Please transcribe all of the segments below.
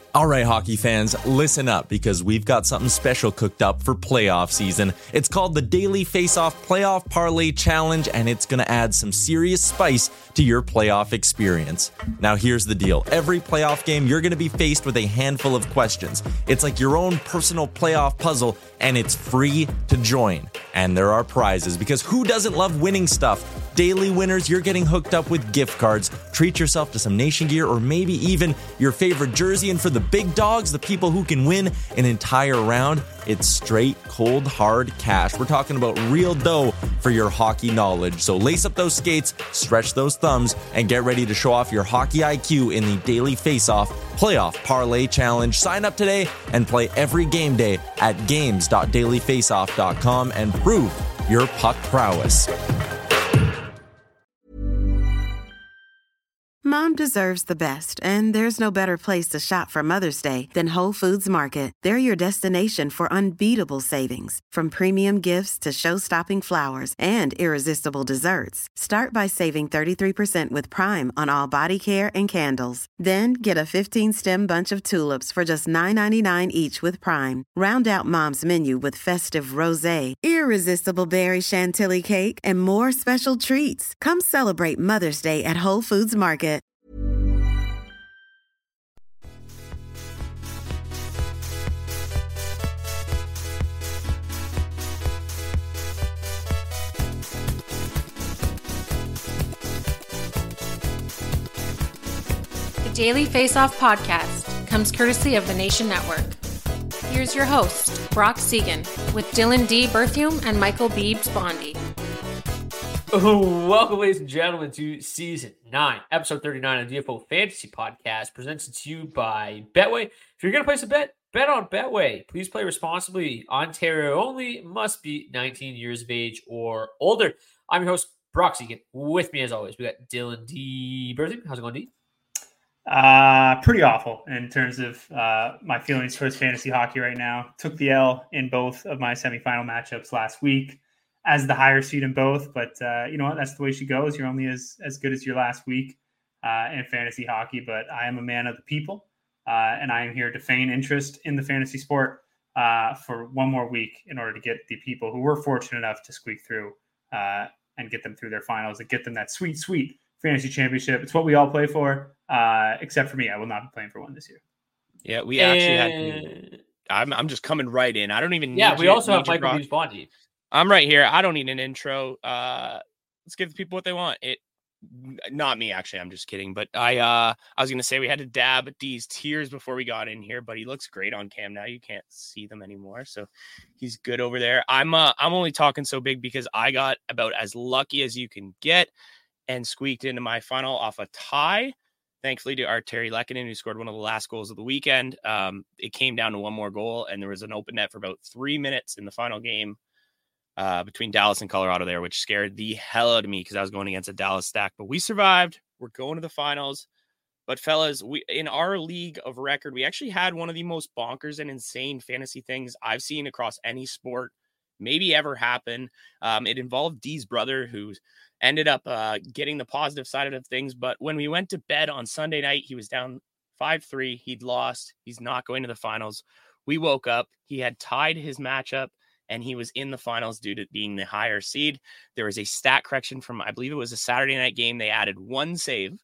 All right, hockey fans, listen up because we've got something special cooked up for playoff season. It's called the Daily Face-Off Playoff Parlay Challenge, and it's going to add some serious spice to your playoff experience. Now, here's the deal. Every playoff game, you're going to be faced with a handful of questions. It's like your own personal playoff puzzle, and it's free to join. And there are prizes, because who doesn't love winning stuff? Daily winners, you're getting hooked up with gift cards. Treat yourself to some Nation gear or maybe even your favorite jersey. And for the big dogs, the people who can win an entire round, it's straight, cold, hard cash. We're talking about real dough for your hockey knowledge. So lace up those skates, stretch those thumbs, and get ready to show off your hockey IQ in the Daily Face-Off Playoff Parlay Challenge. Sign up today and play every game day at games.dailyfaceoff.com and prove your puck prowess. Mom deserves the best, and there's no better place to shop for Mother's Day than Whole Foods Market. They're your destination for unbeatable savings, from premium gifts to show-stopping flowers and irresistible desserts. Start by saving 33% with Prime on all body care and candles. Then get a 15-stem bunch of tulips for just $9.99 each with Prime. Round out Mom's menu with festive rosé, irresistible berry chantilly cake, and more special treats. Come celebrate Mother's Day at Whole Foods Market. The Daily Face-Off podcast comes courtesy of the Nation Network. Here's your host, Brock Segan, with Dylan D. Berthium and Michael Beebs Bondy. Welcome, ladies and gentlemen, to Season 9, Episode 39 of the DFO Fantasy Podcast, presented to you by Betway. If you're going to place a bet, bet on Betway. Please play responsibly. Ontario only, must be 19 years of age or older. I'm your host, Brock Segan. With me, as always, we got Dylan D. Berthium. How's it going, D? Pretty awful in terms of my feelings towards fantasy hockey right now. Took the L in both of my semifinal matchups last week as the higher seed in both, but you know what? That's the way she goes. You're only as good as your last week in fantasy hockey, but I am a man of the people, and I am here to feign interest in the fantasy sport for one more week in order to get the people who were fortunate enough to squeak through and get them through their finals and get them that sweet, sweet fantasy championship. It's what we all play for, except for me. I will not be playing for one this year. Yeah, we actually had. I'm just coming right in. I don't even. Yeah, we also have Michael Beebs Bondy. I'm right here. I don't need an intro. Let's give the people what they want. Not me, actually. I'm just kidding. But I was gonna say we had to dab at D's tears before we got in here, but he looks great on cam now. You can't see them anymore, so he's good over there. I'm only talking so big because I got about as lucky as you can get and squeaked into my final off a tie. Thankfully to our Terry Lehkonen, who scored one of the last goals of the weekend. It came down to one more goal, and there was an open net for about 3 minutes in the final game between Dallas and Colorado there, which scared the hell out of me because I was going against a Dallas stack. But we survived. We're going to the finals. But fellas, we in our league of record, we actually had one of the most bonkers and insane fantasy things I've seen across any sport maybe ever happen. It involved D's brother, who ended up getting the positive side of things. But when we went to bed on Sunday night, he was down 5-3. He'd lost. He's not going to the finals. We woke up. He had tied his matchup, and he was in the finals due to being the higher seed. There was a stat correction from, I believe it was a Saturday night game. They added one save,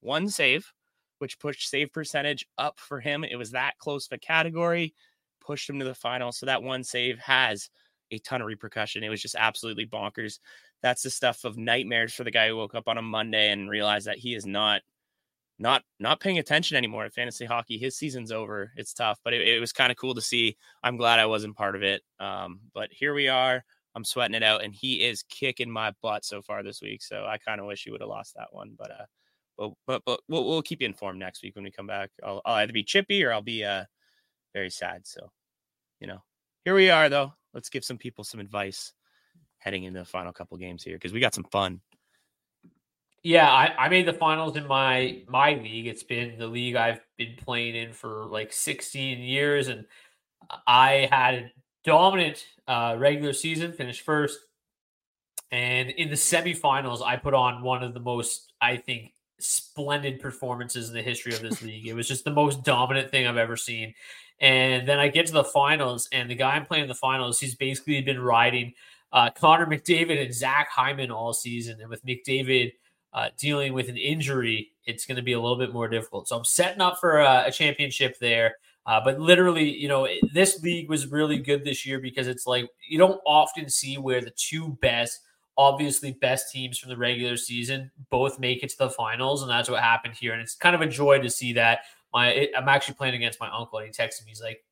which pushed save percentage up for him. It was that close of a category, pushed him to the final. So that one save has a ton of repercussion. It was just absolutely bonkers. That's the stuff of nightmares for the guy who woke up on a Monday and realized that he is not paying attention anymore at fantasy hockey. His season's over. It's tough, but it was kind of cool to see. I'm glad I wasn't part of it. But here we are. I'm sweating it out, and he is kicking my butt so far this week. So I kind of wish he would have lost that one, but we'll keep you informed next week when we come back. I'll either be chippy or I'll be very sad. So, here we are though. Let's give some people some advice heading into the final couple games here, because we got some fun. Yeah, I made the finals in my league. It's been the league I've been playing in for like 16 years, and I had a dominant regular season, finished first. And in the semifinals, I put on one of the most, I think, splendid performances in the history of this league. It was just the most dominant thing I've ever seen. And then I get to the finals, and the guy I'm playing in the finals, he's basically been riding Connor McDavid and Zach Hyman all season. And with McDavid dealing with an injury, it's going to be a little bit more difficult. So I'm setting up for a championship there. But literally, this league was really good this year because it's like you don't often see where the two obviously best teams from the regular season both make it to the finals, and that's what happened here. And it's kind of a joy to see that. I'm actually playing against my uncle, and he texted me. He's like,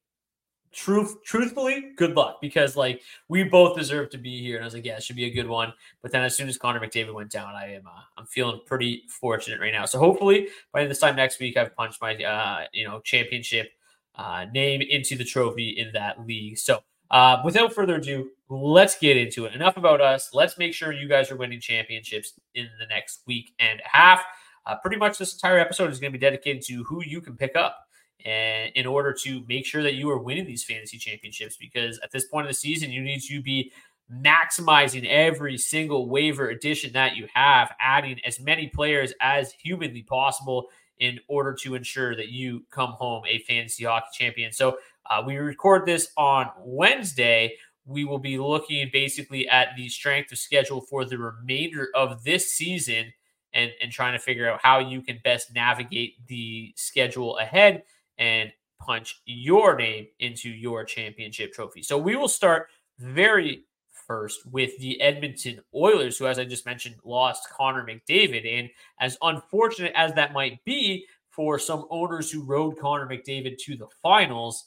truthfully, good luck, because like we both deserve to be here. And I was like, yeah, it should be a good one. But then as soon as Connor McDavid went down, I'm feeling pretty fortunate right now. So hopefully by this time next week, I've punched my championship name into the trophy in that league. So without further ado, let's get into it. Enough about us. Let's make sure you guys are winning championships in the next week and a half. Pretty much this entire episode is going to be dedicated to who you can pick up and in order to make sure that you are winning these fantasy championships, because at this point of the season, you need to be maximizing every single waiver addition that you have, adding as many players as humanly possible in order to ensure that you come home a fantasy hockey champion. So we record this on Wednesday. We will be looking basically at the strength of schedule for the remainder of this season and trying to figure out how you can best navigate the schedule ahead and punch your name into your championship trophy. So we will start very first with the Edmonton Oilers, who, as I just mentioned, lost Connor McDavid. And as unfortunate as that might be for some owners who rode Connor McDavid to the finals,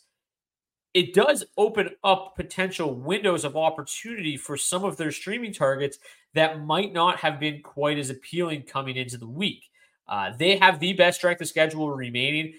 it does open up potential windows of opportunity for some of their streaming targets that might not have been quite as appealing coming into the week. They have the best strength of schedule remaining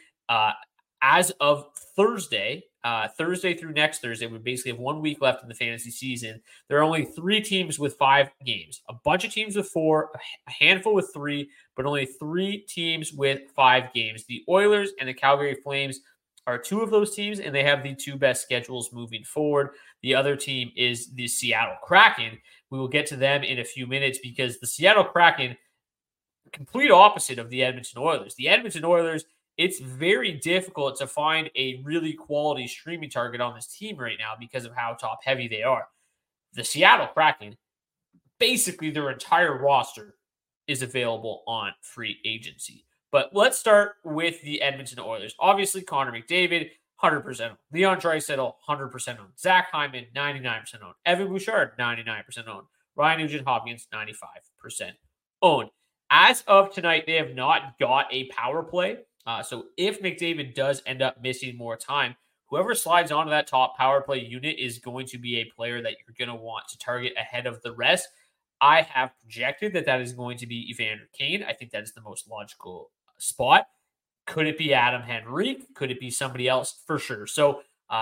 as of Thursday. Thursday through next Thursday, we basically have 1 week left in the fantasy season. There are only 3 teams with 5 games, a bunch of teams with 4, a handful with 3, but only 3 teams with 5 games. The Oilers and the Calgary Flames are 2 of those teams, and they have the 2 best schedules moving forward. The other team is the Seattle Kraken. We will get to them in a few minutes because the Seattle Kraken, complete opposite of the Edmonton Oilers. The Edmonton Oilers, it's very difficult to find a really quality streaming target on this team right now because of how top heavy they are. The Seattle Kraken, basically their entire roster is available on free agency. But let's start with the Edmonton Oilers. Obviously, Connor McDavid, 100% owned. Leon Draisaitl, 100% owned. Zach Hyman, 99% owned. Evan Bouchard, 99% owned. Ryan Nugent-Hopkins, 95% owned. As of tonight, they have not got a power play. So if McDavid does end up missing more time, whoever slides onto that top power play unit is going to be a player that you're going to want to target ahead of the rest. I have projected that is going to be Evander Kane. I think that is the most logical spot. Could it be Adam Henrique? Could it be somebody else? For sure. So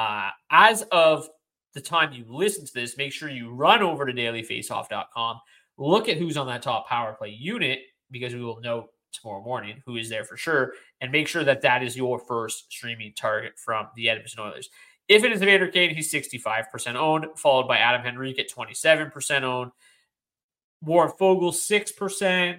as of the time you listen to this, make sure you run over to dailyfaceoff.com, look at who's on that top power play unit, because we will know tomorrow morning who is there for sure, and make sure that is your first streaming target from the Edmonton Oilers. If it is Evander Kane, he's 65% owned, followed by Adam Henrique at 27% owned. Warren Fogle, 6%.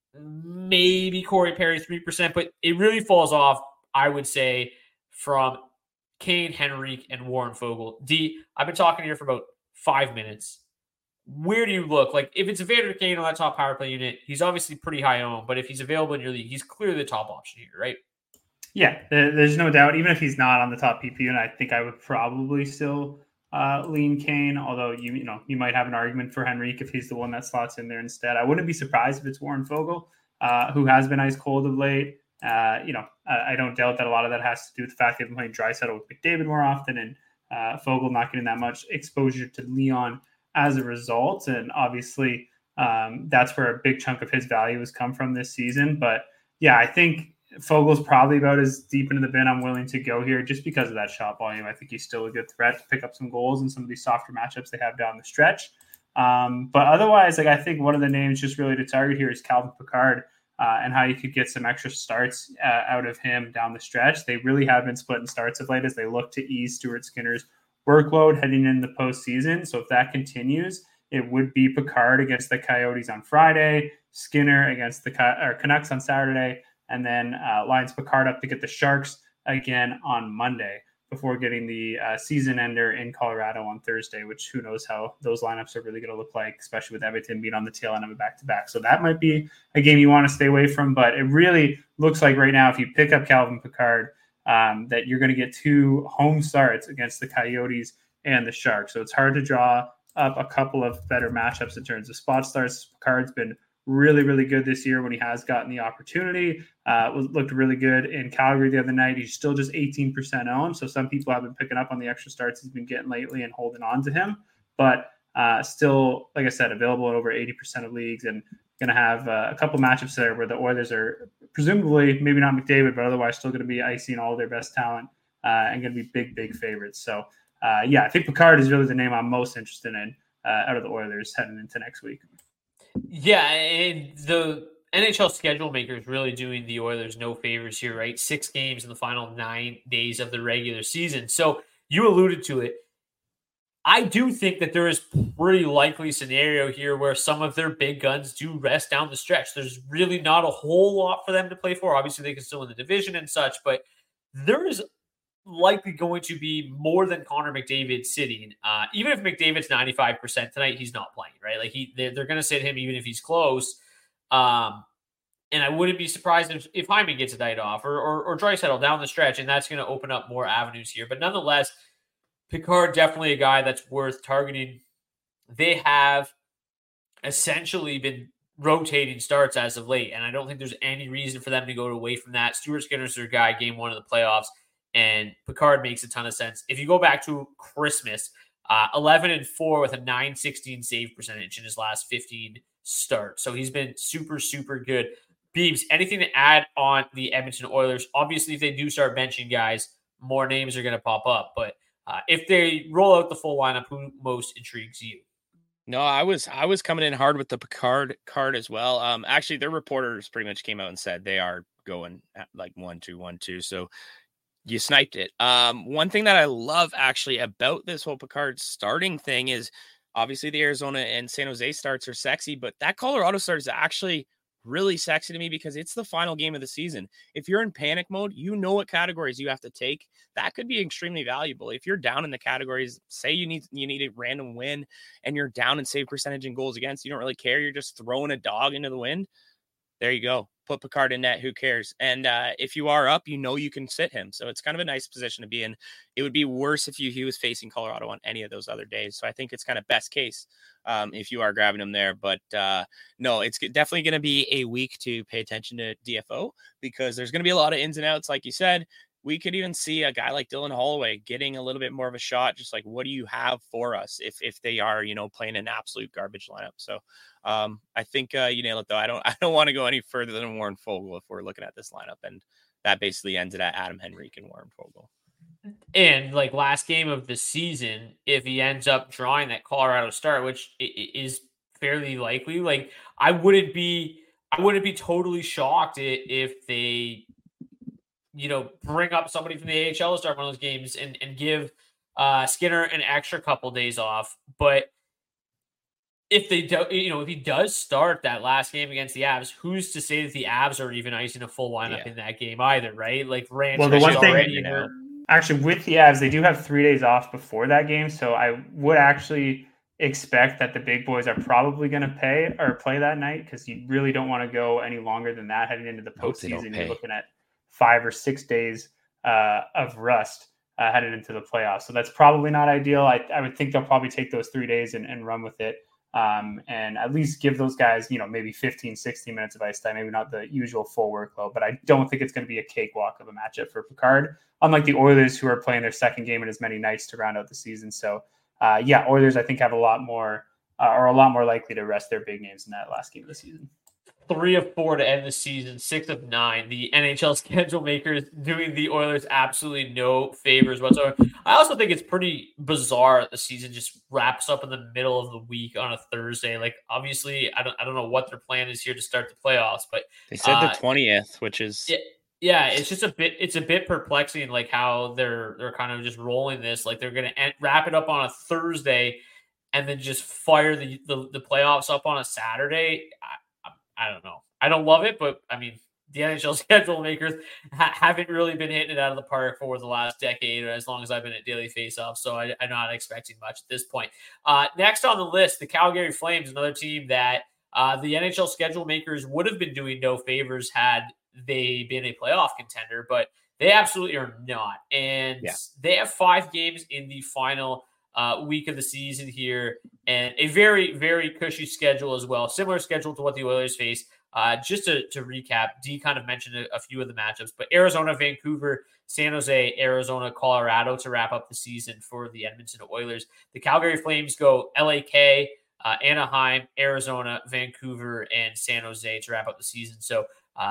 Maybe Corey Perry, 3%. But it really falls off, I would say, from Kane, Henrique, and Warren Fogle. D, I've been talking here for about 5 minutes. Where do you look? Like, if it's Evander Kane on that top power play unit, he's obviously pretty high owned, but if he's available in your league, he's clearly the top option here, right? Yeah, there's no doubt. Even if he's not on the top PP unit, I think I would probably still lean Kane, although you might have an argument for Henrique if he's the one that slots in there instead. I wouldn't be surprised if it's Warren Fogle, who has been ice cold of late. I don't doubt that a lot of that has to do with the fact they've been playing Draisaitl with McDavid more often, and Fogle not getting that much exposure to Leon as a result. And obviously that's where a big chunk of his value has come from this season. But yeah, I think Fogle's probably about as deep into the bin I'm willing to go here just because of that shot volume. I think he's still a good threat to pick up some goals in some of these softer matchups they have down the stretch. But otherwise, I think one of the names just really to target here is Calvin Pickard, and how you could get some extra starts out of him down the stretch. They really have been splitting starts of late as they look to ease Stuart Skinner's workload heading into the postseason. So if that continues, it would be Picard against the Coyotes on Friday, Skinner against the Canucks on Saturday, and then Lions Picard up to get the Sharks again on Monday before getting the season ender in Colorado on Thursday, which who knows how those lineups are really going to look like, especially with Edmonton being on the tail end of a back-to-back. So that might be a game you want to stay away from, but it really looks like right now if you pick up Calvin Picard, that you're going to get 2 home starts against the Coyotes and the Sharks. So it's hard to draw up a couple of better matchups in terms of spot starts. Picard's been really, really good this year when he has gotten the opportunity. Looked really good in Calgary the other night. He's still just 18% owned. So some people have been picking up on the extra starts he's been getting lately and holding on to him. But still, like I said, available in over 80% of leagues, and going to have a couple matchups there where the Oilers are presumably, maybe not McDavid, but otherwise still going to be icing all their best talent and going to be big, big favorites. So, I think Picard is really the name I'm most interested in out of the Oilers heading into next week. Yeah, and the NHL schedule maker is really doing the Oilers no favors here, right? 6 games in the final 9 days of the regular season. So you alluded to it. I do think that there is pretty likely scenario here where some of their big guns do rest down the stretch. There's really not a whole lot for them to play for. Obviously, they can still win the division and such, but there is likely going to be more than Connor McDavid sitting. Even if McDavid's 95% tonight, he's not playing, right? Like they're going to sit him even if he's close. And I wouldn't be surprised if Hyman gets a night off or Draisaitl down the stretch, and that's going to open up more avenues here. But nonetheless, Picard definitely a guy that's worth targeting. They have essentially been rotating starts as of late, and I don't think there's any reason for them to go away from that. Stuart Skinner's their guy game 1 of the playoffs, and Picard makes a ton of sense. If you go back to Christmas, 11-4 with a .916 save percentage in his last 15 starts. So he's been super, super good. Beebs, anything to add on the Edmonton Oilers? Obviously, if they do start benching guys, more names are going to pop up. But if they roll out the full lineup, who most intrigues you? No, I was coming in hard with the Picard card as well. Actually, their reporters pretty much came out and said they are going at like 1-2-1-2. So you sniped it. One thing that I love actually about this whole Picard starting thing is obviously the Arizona and San Jose starts are sexy, but that Colorado start is actually really sexy to me because it's the final game of the season. If you're in panic mode, you know what categories you have to take. That could be extremely valuable. If you're down in the categories, say you need a random win and you're down in save percentage and goals against, you don't really care. You're just throwing a dog into the wind. There you go. Put Picard in net. Who cares? And if you are up, you know you can sit him. So it's kind of a nice position to be in. It would be worse if he was facing Colorado on any of those other days. So I think it's kind of best case if you are grabbing him there. But no, it's definitely going to be a week to pay attention to DFO because there's going to be a lot of ins and outs. Like you said, we could even see a guy like Dylan Holloway getting a little bit more of a shot. Just like, what do you have for us if they are, playing an absolute garbage lineup? So I think you nailed it though. I don't want to go any further than Warren Foegele if we're looking at this lineup, and that basically ended at Adam Henrique and Warren Foegele. And like last game of the season, if he ends up drawing that Colorado start, which is fairly likely, like I wouldn't be totally shocked if they, bring up somebody from the AHL to start one of those games and give Skinner an extra couple days off. But if they do, if he does start that last game against the Avs, who's to say that the Avs are even icing a full lineup in that game either, right? Like Rance the one already thing, actually with the Avs, they do have 3 days off before that game. So I would actually expect that the big boys are probably going to play that night because you really don't want to go any longer than that heading into the postseason. You're looking at 5 or 6 days of rust heading into the playoffs. So that's probably not ideal. I would think they'll probably take those 3 days and run with it. And at least give those guys, maybe 15, 16 minutes of ice time, maybe not the usual full workload, but I don't think it's going to be a cakewalk of a matchup for Picard, unlike the Oilers who are playing their second game in as many nights to round out the season. So Oilers, I think, have a lot more likely to rest their big names in that last game of the season. 3 of 4 to end the season, 6 of 9. The NHL schedule makers doing the Oilers absolutely no favors whatsoever. I also think it's pretty bizarre that the season just wraps up in the middle of the week on a Thursday. Like, obviously, I don't know what their plan is here to start the playoffs, but they said the 20th, which is it's just a bit perplexing, like how they're kind of just rolling this. Like they're going to wrap it up on a Thursday. and then just fire the playoffs up on a Saturday. I don't know. I don't love it, but I mean, the NHL schedule makers haven't really been hitting it out of the park for the last decade, or as long as I've been at Daily Faceoff. So I'm not expecting much at this point. Next on the list, the Calgary Flames, another team that the NHL schedule makers would have been doing no favors had they been a playoff contender, but they absolutely are not. And they have 5 games in the final week of the season here, and a very, very cushy schedule as well. Similar schedule to what the Oilers face. Just to recap, D kind of mentioned a few of the matchups, but Arizona, Vancouver, San Jose, Arizona, Colorado to wrap up the season for the Edmonton Oilers. The Calgary Flames go LAK, Anaheim, Arizona, Vancouver, and San Jose to wrap up the season. So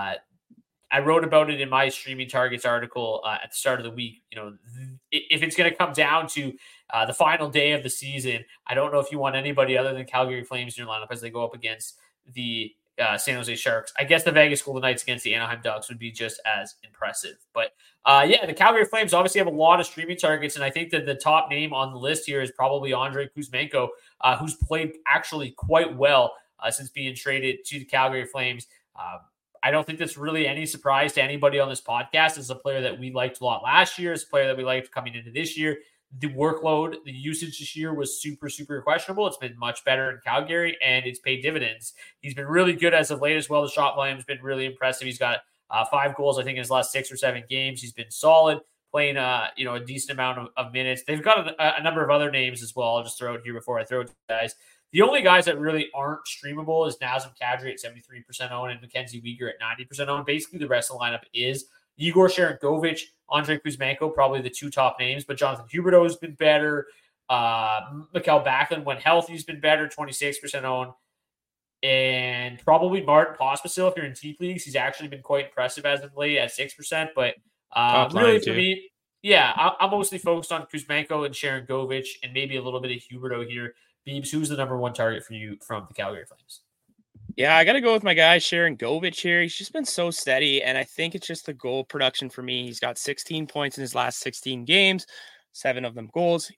I wrote about it in my streaming targets article at the start of the week. You know, if it's going to come down to the final day of the season, I don't know if you want anybody other than Calgary Flames in your lineup as they go up against the San Jose Sharks. I guess the Vegas Golden Knights against the Anaheim Ducks would be just as impressive. But the Calgary Flames obviously have a lot of streaming targets, and I think that the top name on the list here is probably Andrei Kuzmenko, who's played actually quite well since being traded to the Calgary Flames. I don't think that's really any surprise to anybody on this podcast. It's a player that we liked a lot last year. It's a player that we liked coming into this year. The workload, the usage this year was super, super questionable. It's been much better in Calgary, and it's paid dividends. He's been really good as of late as well. The shot volume's been really impressive. He's got 5 goals, I think, in his last 6 or 7 games. He's been solid, playing a decent amount of minutes. They've got a number of other names as well. I'll just throw it here before I throw it to you guys. The only guys that really aren't streamable is Nazem Kadri at 73% owned and Mackenzie Weegar at 90% owned. Basically, the rest of the lineup is Igor Sharangovich, Andrei Kuzmenko, probably the 2 top names, but Jonathan Huberdeau has been better. Mikael Backlund, when healthy, has been better, 26% owned. And probably Martin Pospisil, if you're in deep leagues, he's actually been quite impressive as of late at 6%. But really, for me, I'm mostly focused on Kuzmenko and Sharangovich and maybe a little bit of Huberdeau here. Beebs, who's the number 1 target for you from the Calgary Flames? Yeah, I got to go with my guy, Sharangovich here. He's just been so steady, and I think it's just the goal production for me. He's got 16 points in his last 16 games, 7 of them goals,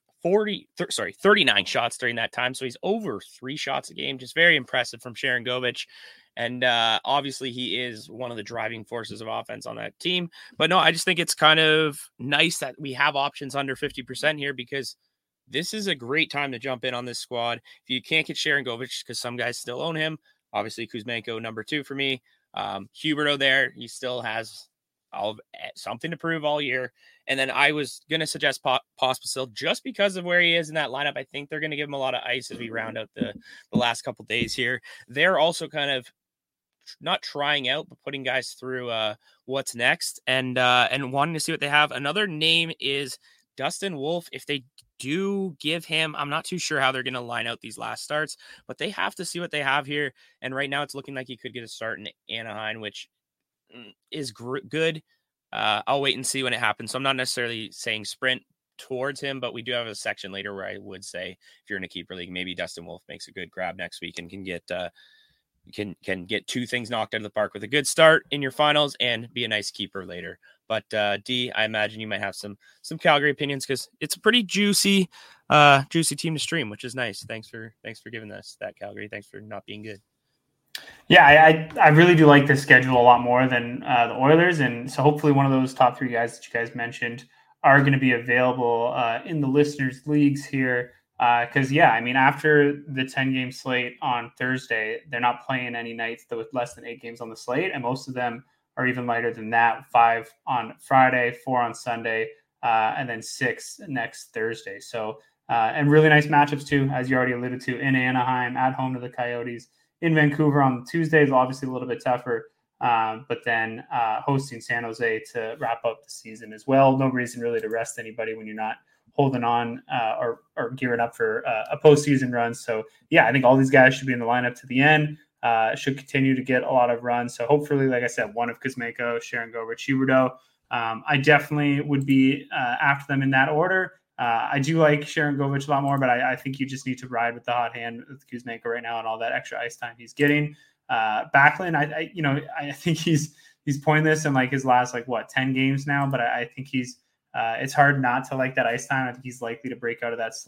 39 shots during that time. So he's over 3 shots a game. Just very impressive from Sharangovich. And obviously he is one of the driving forces of offense on that team. But no, I just think it's kind of nice that we have options under 50% here, because this is a great time to jump in on this squad. If you can't get Sharangovich, because some guys still own him, obviously Kuzmenko number 2 for me. Huberdeau there, he still has something to prove all year. And then I was going to suggest Pospisil just because of where he is in that lineup. I think they're going to give him a lot of ice as we round out the last couple days here. They're also kind of not trying out, but putting guys through what's next and wanting to see what they have. Another name is Dustin Wolf. If they do give him, I'm not too sure how they're going to line out these last starts, but they have to see what they have here. And right now it's looking like he could get a start in Anaheim, which is good. I'll wait and see when it happens. So I'm not necessarily saying sprint towards him, but we do have a section later where I would say if you're in a keeper league, maybe Dustin Wolf makes a good grab next week and can get can get 2 things knocked out of the park with a good start in your finals and be a nice keeper later. But D, I imagine you might have some Calgary opinions because it's a pretty juicy team to stream, which is nice. Thanks for giving us that, Calgary. Thanks for not being good. Yeah, I really do like this schedule a lot more than the Oilers, and so hopefully one of those top 3 guys that you guys mentioned are going to be available in the listeners' leagues here. Because after the 10-game slate on Thursday, they're not playing any nights with less than 8 games on the slate, and most of them are even lighter than that. 5 on Friday, 4 on Sunday, and then 6 next Thursday. So, and really nice matchups too, as you already alluded to, in Anaheim, at home to the Coyotes. In Vancouver on Tuesdays, obviously a little bit tougher, but then hosting San Jose to wrap up the season as well. No reason really to rest anybody when you're not holding on or gearing up for a postseason run. So, yeah, I think all these guys should be in the lineup to the end, should continue to get a lot of runs. So hopefully, like I said, one of Kuzmenko, Sharangovich, Huberdeau. I definitely would be after them in that order. I do like Sharangovich a lot more, but I think you just need to ride with the hot hand with Kuzmenko right now and all that extra ice time he's getting. Backlund, I think he's pointless in like his last 10 games now, but I think he's it's hard not to like that ice time. I think he's likely to break out of that slump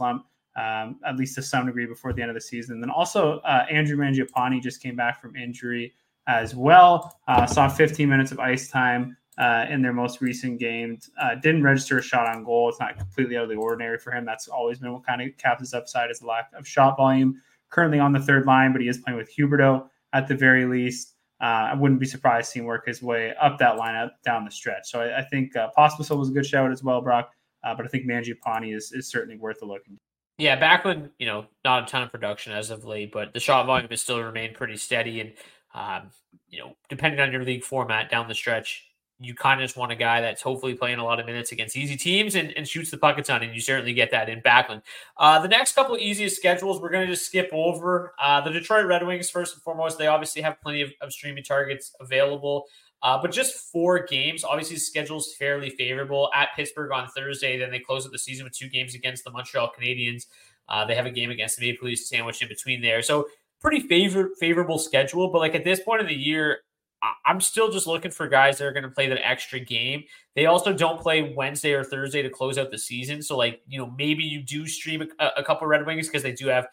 at least to some degree before the end of the season. And then also Andrew Mangiapane just came back from injury as well. Saw 15 minutes of ice time in their most recent games. Didn't register a shot on goal. It's not completely out of the ordinary for him. That's always been what kind of caps his upside, is the lack of shot volume. Currently on the third line, but he is playing with Huberdeau at the very least. I wouldn't be surprised to see him work his way up that lineup down the stretch. So I think Pospisil was a good shout as well, Brock. But I think Mangiapane is certainly worth a look. Yeah, Backlund, not a ton of production as of late, but the shot volume has still remained pretty steady. And, depending on your league format down the stretch, you kind of just want a guy that's hopefully playing a lot of minutes against easy teams and shoots the puck a ton, and you certainly get that in Backlund. The next couple of easiest schedules, we're going to just skip over. The Detroit Red Wings, first and foremost, they obviously have plenty of streaming targets available, but just 4 games. Obviously, the schedule's fairly favorable. At Pittsburgh on Thursday, then they close out the season with 2 games against the Montreal Canadiens. They have a game against the Maple Leafs sandwiched in between there. So pretty favorable schedule, but like at this point of the year, I'm still just looking for guys that are going to play that extra game. They also don't play Wednesday or Thursday to close out the season. So maybe you do stream a couple Red Wings because they do have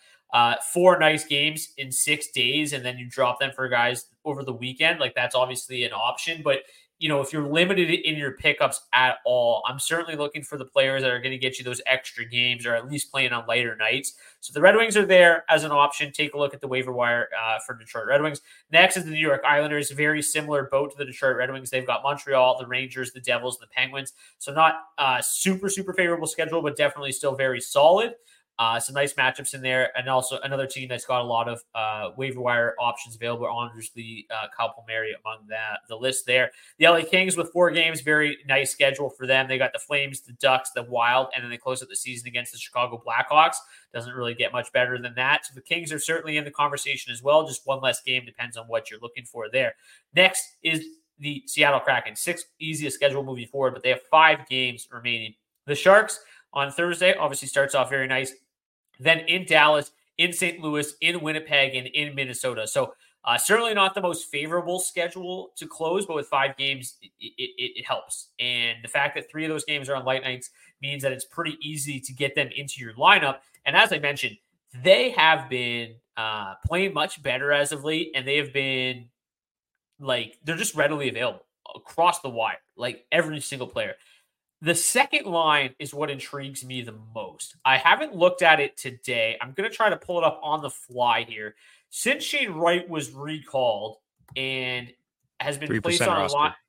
4 nice games in 6 days, and then you drop them for guys over the weekend. Like that's obviously an option, but if you're limited in your pickups at all, I'm certainly looking for the players that are going to get you those extra games or at least playing on lighter nights. So the Red Wings are there as an option. Take a look at the waiver wire for Detroit Red Wings. Next is the New York Islanders, very similar boat to the Detroit Red Wings. They've got Montreal, the Rangers, the Devils, and the Penguins. So not super favorable schedule, but definitely still very solid. Some nice matchups in there, and also another team that's got a lot of waiver wire options available. Obviously, Kyle Palmieri among the list there. The LA Kings with 4 games, very nice schedule for them. They got the Flames, the Ducks, the Wild, and then they close out the season against the Chicago Blackhawks. Doesn't really get much better than that. So the Kings are certainly in the conversation as well. Just one less game, depends on what you're looking for there. Next is the Seattle Kraken. 6th easiest schedule moving forward, but they have 5 games remaining. The Sharks on Thursday obviously starts off very nice. Then in Dallas, in St. Louis, in Winnipeg, and in Minnesota. So certainly not the most favorable schedule to close, but with 5 games, it helps. And the fact that 3 of those games are on light nights means that it's pretty easy to get them into your lineup. And as I mentioned, they have been playing much better as of late, and they have been they're just readily available across the wire, like every single player. The second line is what intrigues me the most. I haven't looked at it today. I'm going to try to pull it up on the fly here. Since Shane Wright was recalled and has been placed on a line,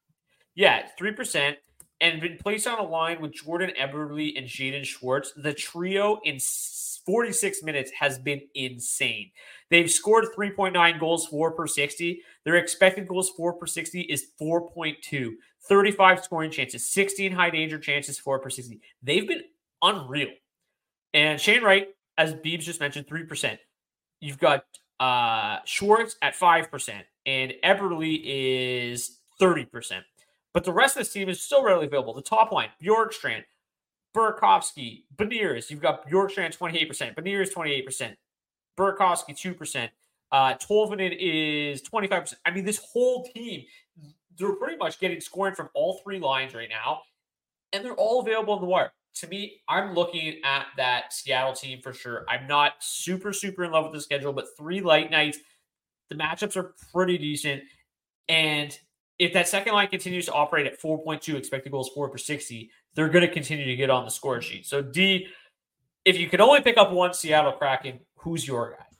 3%, and been placed on a line with Jordan Eberle and Jaden Schwartz, the trio in 46 minutes has been insane. They've scored 3.9 goals for per 60. Their expected goals for per 60 is 4.2. 35 scoring chances, 16 high danger chances for per 60. They've been unreal. And Shane Wright, as Beebs just mentioned, 3%. You've got Schwartz at 5%, and Eberle is 30%. But the rest of this team is still readily available. The top line, Bjorkstrand, Burakovsky, Beniers. You've got Bjorkstrand 28%, Beniers 28%, Burakovsky 2%. Tolvanen is 25%. I mean, this whole team, they're pretty much getting scoring from all 3 lines right now, and they're all available on the wire. To me, I'm looking at that Seattle team for sure. I'm not super in love with the schedule, but 3 light nights, the matchups are pretty decent. And if that second line continues to operate at 4.2 expected goals for per 60, they're going to continue to get on the score sheet. So, D, if you could only pick up one Seattle Kraken, who's your guy?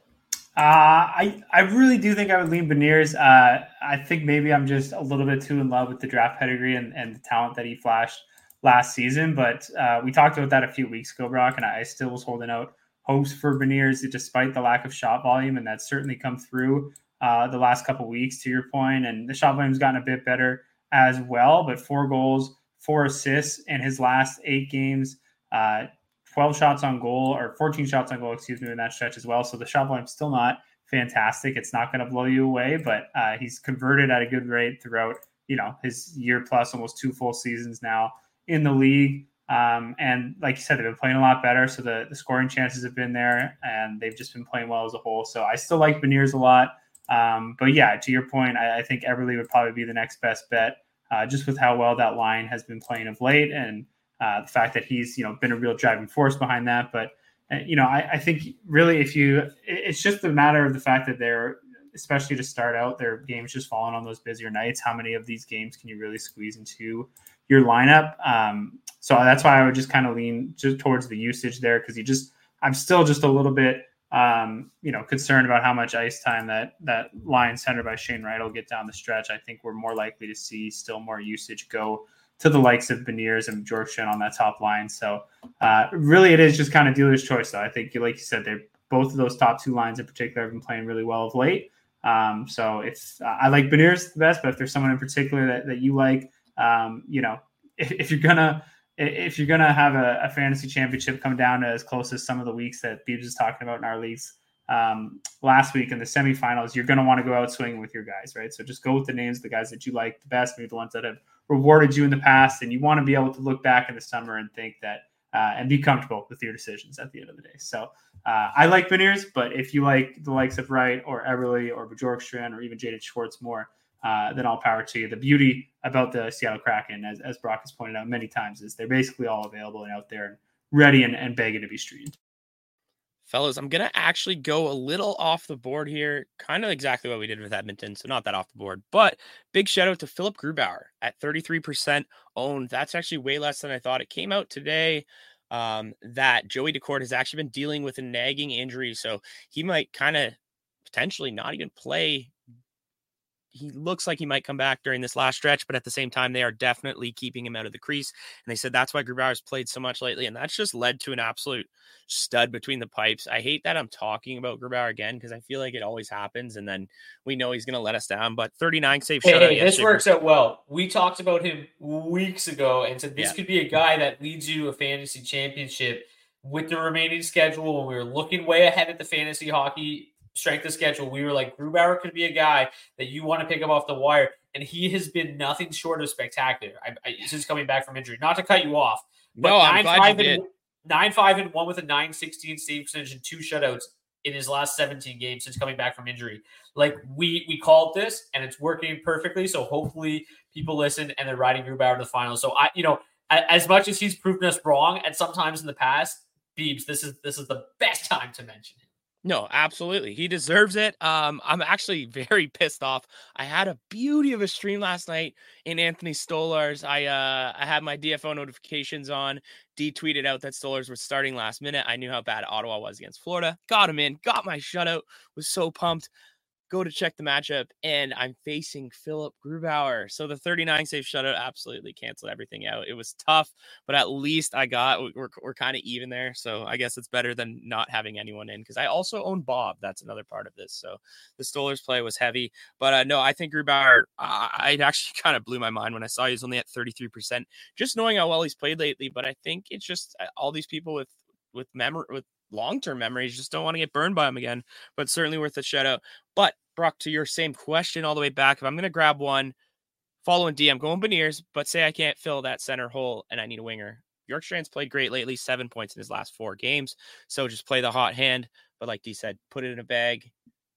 I really do think I would lean Beniers. I think maybe I'm just a little bit too in love with the draft pedigree and the talent that he flashed last season. But we talked about that a few weeks ago, Brock, and I still was holding out hopes for Beniers despite the lack of shot volume, and that's certainly come through the last couple of weeks, to your point. And the shot volume's gotten a bit better as well, but 4 goals, 4 assists in his last 8 games, 12 shots on goal, or 14 shots on goal, in that stretch as well. So the shot volume's still not fantastic. It's not going to blow you away, but he's converted at a good rate throughout, his year plus, almost 2 full seasons now in the league. And like you said, they've been playing a lot better. So the scoring chances have been there, and they've just been playing well as a whole. So I still like Beniers a lot. But yeah, to your point, I think Eberle would probably be the next best bet, just with how well that line has been playing of late, and the fact that he's been a real driving force behind that. But I think really it's just a matter of the fact that they're, especially to start out, their games just falling on those busier nights. How many of these games can you really squeeze into your lineup? So that's why I would just kind of lean just towards the usage there, because I'm still just a little bit concerned about how much ice time that line center by Shane Wright will get down the stretch. I think we're more likely to see still more usage go to the likes of Beniers and Bjorkstrand on that top line. So really it is just kind of dealer's choice, though. I think, like you said, both of those top two lines in particular have been playing really well of late. So if I like Beniers the best, but if there's someone in particular that you like, if you're gonna have a fantasy championship come down to as close as some of the weeks that Beebs was talking about in our leagues last week in the semifinals, you're going to want to go out swinging with your guys, right? So just go with the names of the guys that you like the best, maybe the ones that have rewarded you in the past, and you want to be able to look back in the summer and think that and be comfortable with your decisions at the end of the day. So I like Beniers, but if you like the likes of Wright or Eberle or Bjorkstrand or even Jaden Schwartz more, then all power to you. The beauty about the Seattle Kraken, as Brock has pointed out many times, is they're basically all available and out there and ready and begging to be streamed. Fellas, I'm going to actually go a little off the board here, kind of exactly what we did with Edmonton, so not that off the board, but big shout out to Philip Grubauer at 33% owned. That's actually way less than I thought. It came out today that Joey Daccord has actually been dealing with a nagging injury, so he might kind of potentially not even play. He looks like he might come back during this last stretch, but at the same time, they are definitely keeping him out of the crease. And they said that's why Grubauer's played so much lately. And that's just led to an absolute stud between the pipes. I hate that I'm talking about Grubauer again, because I feel like it always happens. And then we know he's going to let us down, but 39 save shutout. Hey, this works out well. We talked about him weeks ago and said this could be a guy that leads you to a fantasy championship with the remaining schedule. When we were looking way ahead at the fantasy hockey strength of schedule, we were like, Grubauer could be a guy that you want to pick up off the wire, and he has been nothing short of spectacular since coming back from injury. Not to cut you off, but no, I'm glad you did. 9-5-1 with a .916 save percentage and 2 shutouts in his last 17 games since coming back from injury. Like we called this, and it's working perfectly. So hopefully people listen and they're riding Grubauer to the finals. So as much as he's proven us wrong at some times in the past, Beebs, this is the best time to mention him. No, absolutely. He deserves it. I'm actually very pissed off. I had a beauty of a stream last night in Anthony Stolarz. I had my DFO notifications on. D tweeted out that Stolarz was starting last minute. I knew how bad Ottawa was against Florida. Got him in. Got my shutout. Was so pumped. Go to check the matchup, and I'm facing Philip Grubauer. So the 39 save shutout absolutely canceled everything out. It was tough, but at least we're kind of even there. So I guess it's better than not having anyone in, because I also own Bob. That's another part of this. So the Stolarz play was heavy, but no, I think Grubauer, it actually kind of blew my mind when I saw he was only at 33%, just knowing how well he's played lately. But I think it's just all these people with long-term memories just don't want to get burned by him again, but certainly worth a shout out. But Brock, to your same question all the way back, if I'm going to grab one following D, I'm going Beniers, but say I can't fill that center hole and I need a winger. Bjorkstrand's played great lately, 7 points in his last 4 games. So just play the hot hand. But like D said, put it in a bag,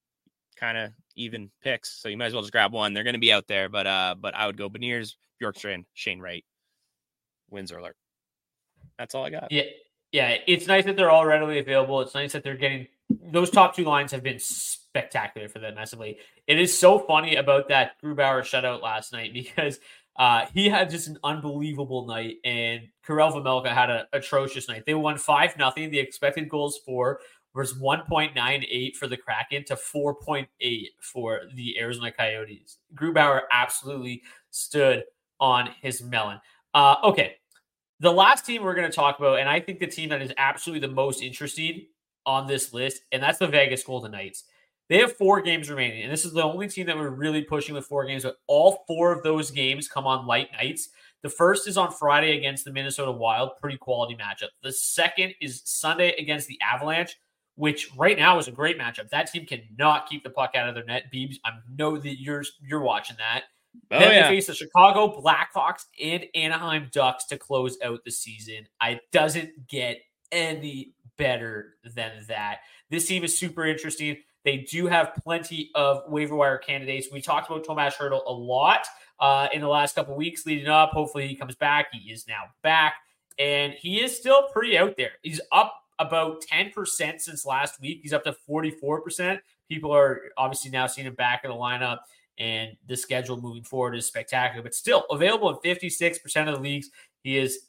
kind of even picks. So you might as well just grab one. They're going to be out there, but I would go Beniers, Bjorkstrand, Shane Wright, Windsor alert. That's all I got. Yeah, it's nice that they're all readily available. It's nice that they're getting those top 2 lines have been spectacular for them massively. It is so funny about that Grubauer shutout last night, because he had just an unbelievable night, and Karel Vejmelka had an atrocious night. They won 5-0. The expected goals for was 1.98 for the Kraken to 4.8 for the Arizona Coyotes. Grubauer absolutely stood on his melon. Okay. The last team we're going to talk about, and I think the team that is absolutely the most interesting on this list, and that's the Vegas Golden Knights. They have 4 games remaining, and this is the only team that we're really pushing with 4 games, but all 4 of those games come on light nights. The first is on Friday against the Minnesota Wild, pretty quality matchup. The second is Sunday against the Avalanche, which right now is a great matchup. That team cannot keep the puck out of their net. Beebs, I know that you're watching that. Then they face the Chicago Blackhawks and Anaheim Ducks to close out the season. It doesn't get any better than that. This team is super interesting. They do have plenty of waiver wire candidates. We talked about Tomas Hertl a lot in the last couple of weeks leading up. Hopefully he comes back. He is now back, and he is still pretty out there. He's up about 10% since last week. He's up to 44%. People are obviously now seeing him back in the lineup, and the schedule moving forward is spectacular, but still available in 56% of the leagues. He is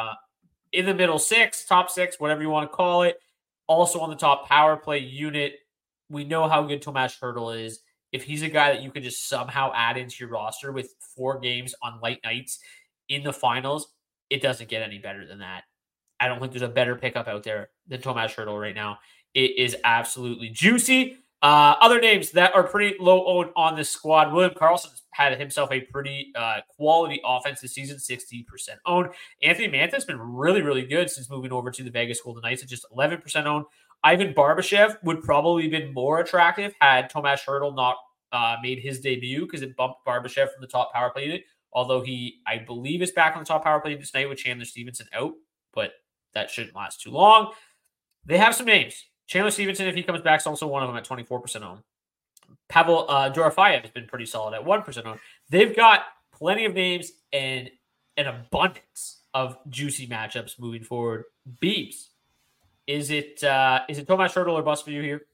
in the middle six, top six, whatever you want to call it. Also on the top power play unit. We know how good Tomas Hertl is. If he's a guy that you can just somehow add into your roster with 4 games on light nights in the finals, it doesn't get any better than that. I don't think there's a better pickup out there than Tomas Hertl right now. It is absolutely juicy. Other names that are pretty low owned on this squad. William Karlsson had himself a pretty quality offense this season, 60% owned. Anthony Mantha has been really, really good since moving over to the Vegas Golden Knights at just 11% owned. Ivan Barbashev would probably have been more attractive had Tomas Hertl not made his debut, because it bumped Barbashev from the top power play unit, although he, I believe, is back on the top power play this night with Chandler Stevenson out, but that shouldn't last too long. They have some names. Chandler Stevenson, if he comes back, is also one of them at 24% owned. Pavel Dorofeyev has been pretty solid at 1% owned. They've got plenty of names and an abundance of juicy matchups moving forward. Beebs, is it Tomas Hertl or bust for you here?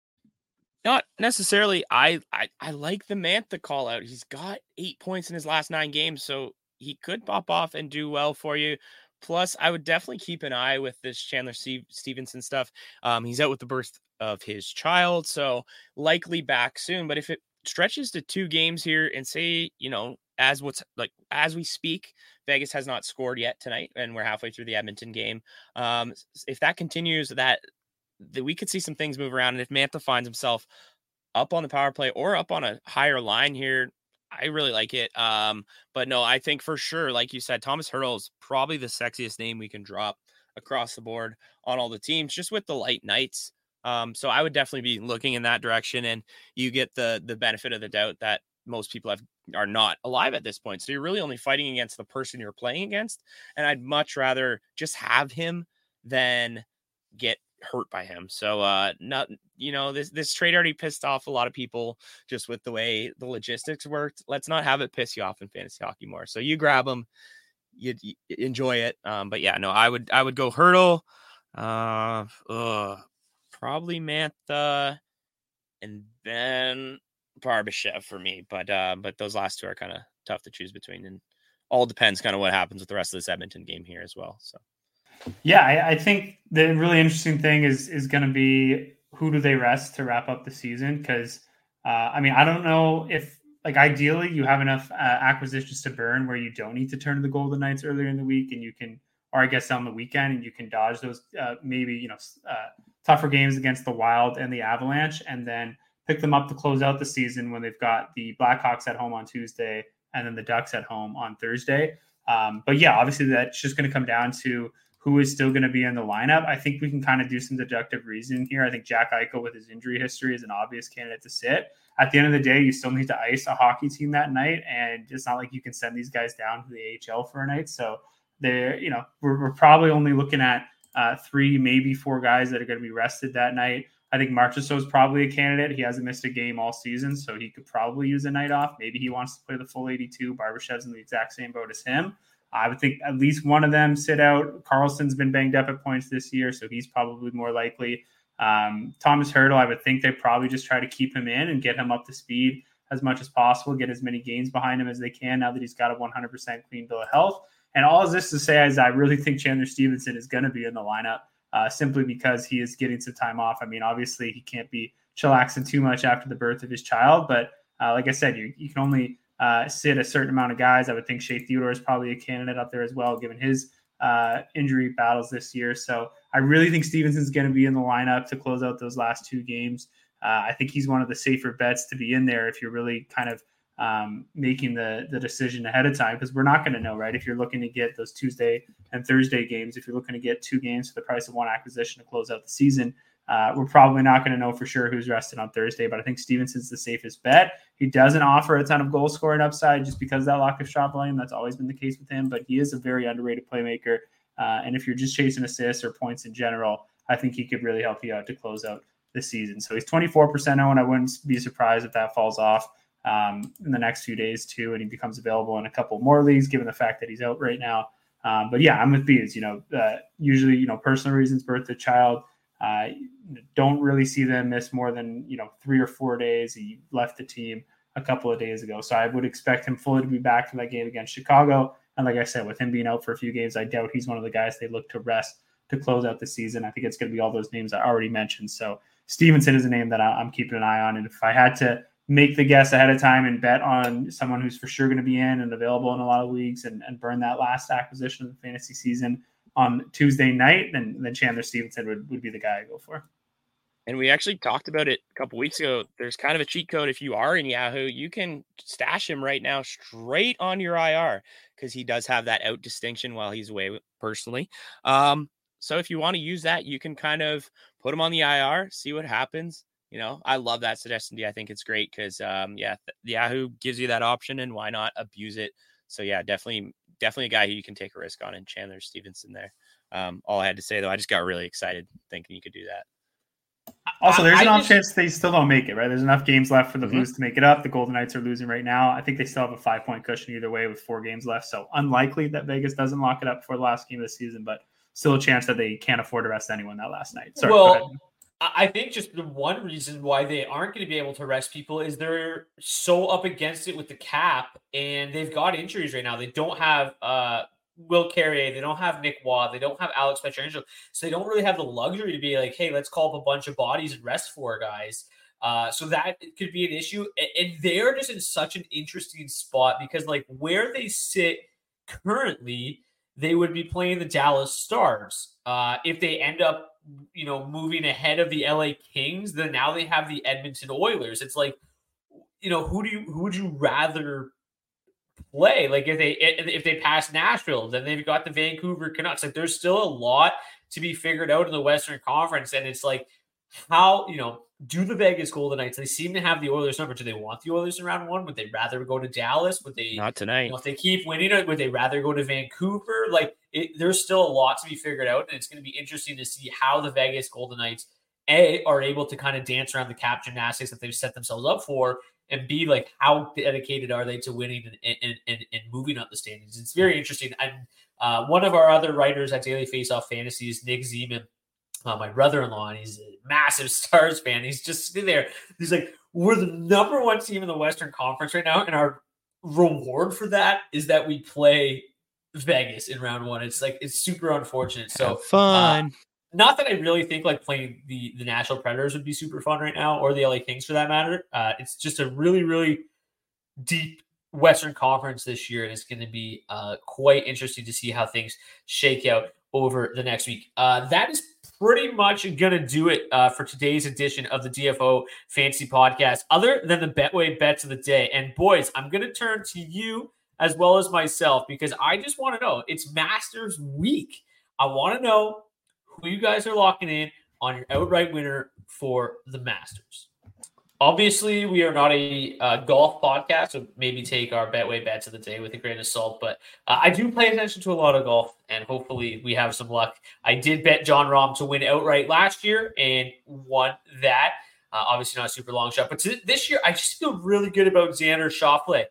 Not necessarily. I like the Mantha call out. He's got 8 points in his last 9 games, so he could pop off and do well for you. Plus, I would definitely keep an eye with this Chandler Stevenson stuff. He's out with the birth of his child, so likely back soon. But if it stretches to 2 games here, and say, as we speak, Vegas has not scored yet tonight, and we're halfway through the Edmonton game. If that continues, that we could see some things move around. And if Mantha finds himself up on the power play or up on a higher line here, I really like it. But no, I think for sure, like you said, Tomas Hertl is probably the sexiest name we can drop across the board on all the teams, just with the light nights. So I would definitely be looking in that direction, and you get the benefit of the doubt that most people are not alive at this point. So you're really only fighting against the person you're playing against. And I'd much rather just have him than get hurt by him. So this trade already pissed off a lot of people just with the way the logistics worked. Let's not have it piss you off in fantasy hockey more. So you grab them, you enjoy it. But yeah, no, I would go Hertl, probably Mantha, and then Barbashev for me. But those last 2 are kind of tough to choose between, and all depends kind of what happens with the rest of this Edmonton game here as well. So yeah, I think the really interesting thing is going to be, who do they rest to wrap up the season? Because I don't know if, ideally you have enough acquisitions to burn where you don't need to turn to the Golden Knights earlier in the week, and you can, or I guess on the weekend, and you can dodge those tougher games against the Wild and the Avalanche, and then pick them up to close out the season when they've got the Blackhawks at home on Tuesday and then the Ducks at home on Thursday. But yeah, obviously that's just going to come down to who is still going to be in the lineup. I think we can kind of do some deductive reasoning here. I think Jack Eichel, with his injury history, is an obvious candidate to sit. At the end of the day, you still need to ice a hockey team that night, and it's not like you can send these guys down to the AHL for a night. So we're probably only looking at 3, maybe 4 guys that are going to be rested that night. I think Marchessault is probably a candidate. He hasn't missed a game all season, so he could probably use a night off. Maybe he wants to play the full 82. Barbashev's in the exact same boat as him. I would think at least one of them sit out. Karlsson's been banged up at points this year, so he's probably more likely. Tomas Hertl, I would think they probably just try to keep him in and get him up to speed as much as possible, get as many games behind him as they can now that he's got a 100% clean bill of health. And all of this to say is I really think Chandler Stevenson is going to be in the lineup simply because he is getting some time off. I mean, obviously he can't be chillaxing too much after the birth of his child, but like I said, you can only sit a certain amount of guys. I would think Shea Theodore is probably a candidate up there as well, given his injury battles this year. So I really think Stevenson's going to be in the lineup to close out those last 2 games. I think he's one of the safer bets to be in there if you're really kind of making the decision ahead of time, because we're not going to know, right? If you're looking to get those Tuesday and Thursday games, if you're looking to get 2 games for the price of 1 acquisition to close out the season, we're probably not going to know for sure who's rested on Thursday, but I think Stevenson's the safest bet. He doesn't offer a ton of goal scoring upside just because of that lack of shot volume. That's always been the case with him, but he is a very underrated playmaker. And if you're just chasing assists or points in general, I think he could really help you out to close out the season. So he's 24% owned. I wouldn't be surprised if that falls off in the next few days too, and he becomes available in a couple more leagues, given the fact that he's out right now. But yeah, I'm with Bees. Usually, personal reasons, birth of child. Don't really see them miss more than 3 or 4 days. He left the team a couple of days ago, so I would expect him fully to be back for that game against Chicago. And like I said, with him being out for a few games, I doubt he's one of the guys they look to rest to close out the season. I think it's going to be all those names I already mentioned. So Stevenson is a name that I'm keeping an eye on. And if I had to make the guess ahead of time and bet on someone who's for sure going to be in and available in a lot of leagues and burn that last acquisition of the fantasy season on Tuesday night, then Chandler Stevenson would be the guy I go for. And we actually talked about it a couple weeks ago. There's kind of a cheat code. If you are in Yahoo, you can stash him right now straight on your IR because he does have that out distinction while he's away personally. So if you want to use that, you can kind of put him on the IR, see what happens. I love that suggestion. I think it's great because, Yahoo gives you that option, and why not abuse it? So yeah, definitely a guy who you can take a risk on, and Chandler Stevenson there. All I had to say though, I just got really excited thinking you could do that. Also, there's enough chance they still don't make it, right? There's enough games left for the Blues to make it up. The Golden Knights are losing right now. I think they still have a 5-point cushion either way with 4 games left. So unlikely that Vegas doesn't lock it up before the last game of the season, but still a chance that they can't afford to rest anyone that last night. Sorry, well, I think just the one reason why they aren't going to be able to rest people is they're so up against it with the cap, and they've got injuries right now. They don't have Will Carrier, they don't have Nick Waugh, they don't have Alex Pietrangelo, so they don't really have the luxury to be like, hey, let's call up a bunch of bodies and rest 4 guys. So that could be an issue, and they're just in such an interesting spot because like where they sit currently, they would be playing the Dallas Stars. If they end up, moving ahead of the LA Kings, then now they have the Edmonton Oilers. It's like, who would you rather play? Like if they pass Nashville, then they've got the Vancouver Canucks. Like there's still a lot to be figured out in the Western Conference, and it's like how do the Vegas Golden Knights? They seem to have the Oilers number. Do they want the Oilers in round 1? Would they rather go to Dallas? Would they not tonight? If they keep winning, would they rather go to Vancouver? Like there's still a lot to be figured out, and it's going to be interesting to see how the Vegas Golden Knights are able to kind of dance around the cap gymnastics that they've set themselves up for, and B, like how dedicated are they to winning and moving up the standings? It's very interesting. And one of our other writers at Daily Faceoff Fantasy is Nick Zeman, my brother-in-law, and he's a massive Stars fan. He's just sitting there. He's like, we're the number 1 team in the Western Conference right now, and our reward for that is that we play Vegas in round 1. It's like it's super unfortunate. So have fun. Not that I really think like playing the Nashville Predators would be super fun right now, or the LA Kings for that matter. It's just a really, really deep Western Conference this year, and it's going to be quite interesting to see how things shake out over the next week. That is pretty much going to do it for today's edition of the DFO Fantasy Podcast, other than the Betway bets of the day. And boys, I'm going to turn to you as well as myself because I just want to know, it's Masters week. I want to know who you guys are locking in on your outright winner for the Masters. Obviously, we are not a golf podcast, so maybe take our Betway bets of the day with a grain of salt. But I do pay attention to a lot of golf, and hopefully we have some luck. I did bet Jon Rahm to win outright last year and won that. Obviously not a super long shot. But this year, I just feel really good about Xander Schauffele.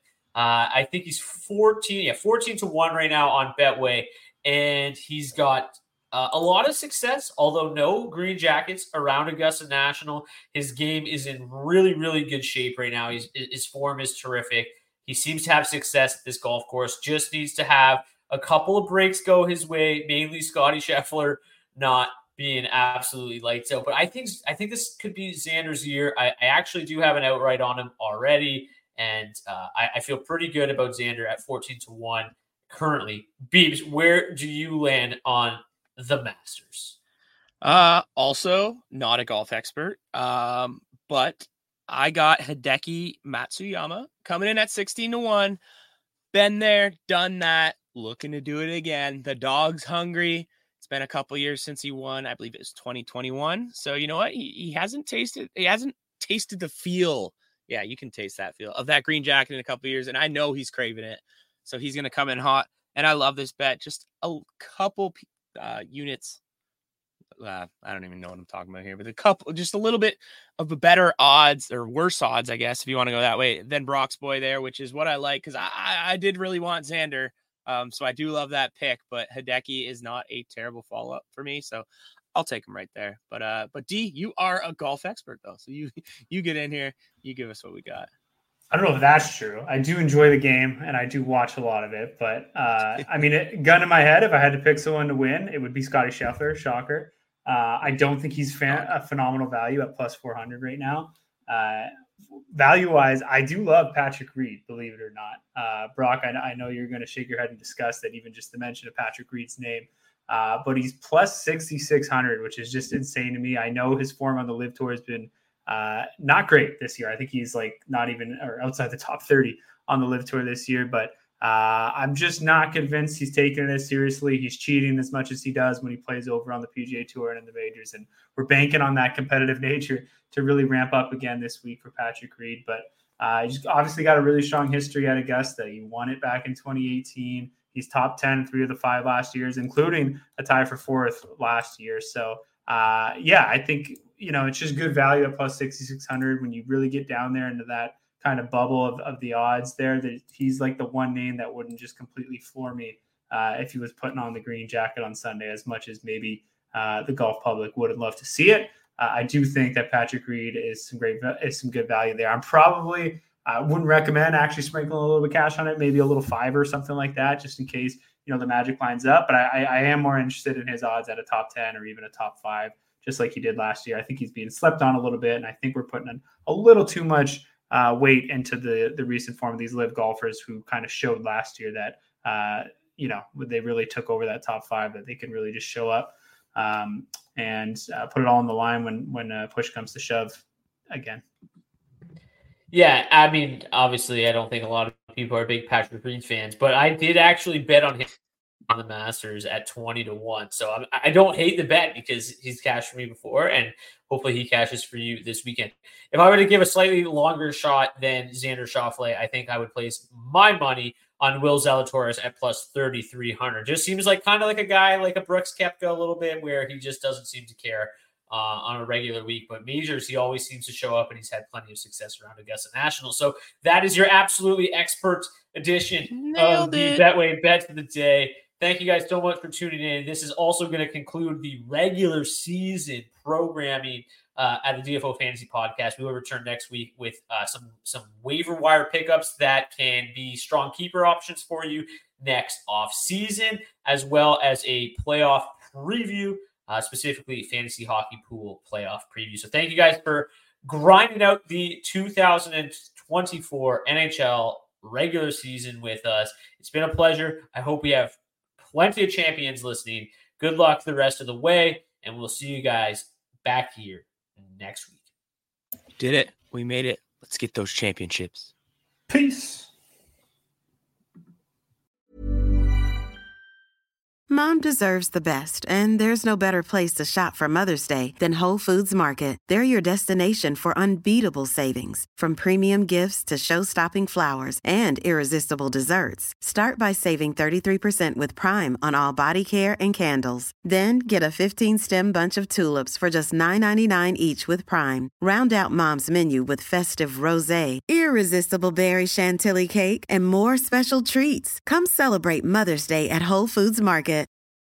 I think he's 14 to 1 right now on Betway, and he's got a lot of success, although no green jackets around Augusta National. His game is in really, really good shape right now. His form is terrific. He seems to have success at this golf course. Just needs to have a couple of breaks go his way, mainly Scotty Scheffler not being absolutely lights out. But I think this could be Xander's year. I actually do have an outright on him already, and I feel pretty good about Xander at 14 to 1 currently. Beebs, where do you land on the Masters? Also not a golf expert, but I got Hideki Matsuyama coming in at 16 to 1. Been there, done that, looking to do it again. The dog's hungry. It's been a couple years since he won. I believe it was 2021. So you know what? He hasn't tasted the feel. Yeah, you can taste that feel of that green jacket in a couple years, and I know he's craving it. So he's going to come in hot, and I love this bet. Just a couple units. I don't even know what I'm talking about here, but just a little bit of a better odds or worse odds, I guess, if you want to go that way, than Brock's boy there, which is what I like because I did really want Xander. So I do love that pick, but Hideki is not a terrible follow-up for me. So I'll take him right there. But D, you are a golf expert though. So you get in here, you give us what we got. I don't know if that's true. I do enjoy the game and I do watch a lot of it, but I mean, gun in my head, if I had to pick someone to win, it would be Scotty Scheffler. Shocker. I don't think he's a phenomenal value at plus 400 right now. Value-wise, I do love Patrick Reed, believe it or not. Brock, I know you're going to shake your head in disgust that even just the mention of Patrick Reed's name, but he's plus 6,600, which is just insane to me. I know his form on the LIV Tour has been not great this year. I think he's like not even or outside the top 30 on the LIV Tour this year, but I'm just not convinced he's taking it as seriously. He's cheating as much as he does when he plays over on the PGA Tour and in the majors, and we're banking on that competitive nature to really ramp up again this week for Patrick Reed. But he's obviously got a really strong history at Augusta. He won it back in 2018. He's top 10 3 of the 5 last years, including a tie for 4th last year. So I think, it's just good value at plus 6,600 when you really get down there into that kind of bubble of the odds there, that he's like the one name that wouldn't just completely floor me if he was putting on the green jacket on Sunday, as much as maybe the golf public would have loved to see it. I do think that Patrick Reed is some good value there. I wouldn't recommend actually sprinkling a little bit of cash on it, maybe a little $5 or something like that, just in case, the magic lines up. But I am more interested in his odds at a top 10 or even a top 5, just like he did last year. I think he's being slept on a little bit, and I think we're putting in a little too much weight into the recent form of these LIV golfers who kind of showed last year that, they really took over that top 5, that they can really just show up and put it all on the line when push comes to shove again. Yeah, I mean, obviously, I don't think a lot of people are big Patrick Reed fans, but I did actually bet on him on the Masters at 20-1. So I don't hate the bet because he's cashed for me before, and hopefully he cashes for you this weekend. If I were to give a slightly longer shot than Xander Schauffele, I think I would place my money on Will Zalatoris at plus 3,300. Just seems like kind of like a guy like a Brooks Koepka a little bit, where he just doesn't seem to care on a regular week, but majors, he always seems to show up, and he's had plenty of success around Augusta National. So that is your absolutely expert edition of the Betway Bet of the Day. Thank you guys so much for tuning in. This is also going to conclude the regular season programming at the DFO Fantasy Podcast. We will return next week with some waiver wire pickups that can be strong keeper options for you next off season, as well as a playoff preview. Specifically fantasy hockey pool playoff preview. So thank you guys for grinding out the 2024 NHL regular season with us. It's been a pleasure. I hope we have plenty of champions listening. Good luck the rest of the way, and we'll see you guys back here next week. Did it. We made it. Let's get those championships. Peace. Mom deserves the best, and there's no better place to shop for Mother's Day than Whole Foods Market. They're your destination for unbeatable savings, from premium gifts to show-stopping flowers and irresistible desserts. Start by saving 33% with Prime on all body care and candles. Then get a 15-stem bunch of tulips for just $9.99 each with Prime. Round out Mom's menu with festive rosé, irresistible berry chantilly cake, and more special treats. Come celebrate Mother's Day at Whole Foods Market.